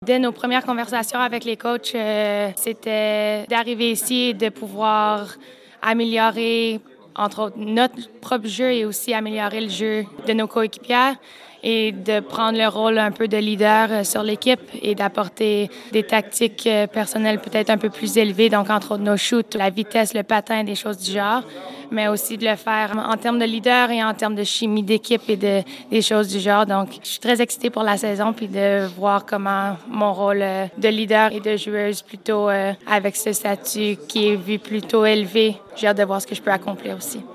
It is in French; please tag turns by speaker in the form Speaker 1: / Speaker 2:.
Speaker 1: Dès nos premières conversations avec les coachs, c'était d'arriver ici et de pouvoir améliorer, entre autres, notre propre jeu et aussi améliorer le jeu de nos coéquipières et de prendre le rôle un peu de leader sur l'équipe et d'apporter des tactiques personnelles peut-être un peu plus élevées, donc entre autres nos shoots, la vitesse, le patin, des choses du genre, mais aussi de le faire en termes de leader et en termes de chimie d'équipe et des choses du genre. Donc, je suis très excitée pour la saison puis de voir comment mon rôle de leader et de joueuse plutôt avec ce statut qui est vu plutôt élevé. J'ai hâte de voir ce que je peux accomplir aussi.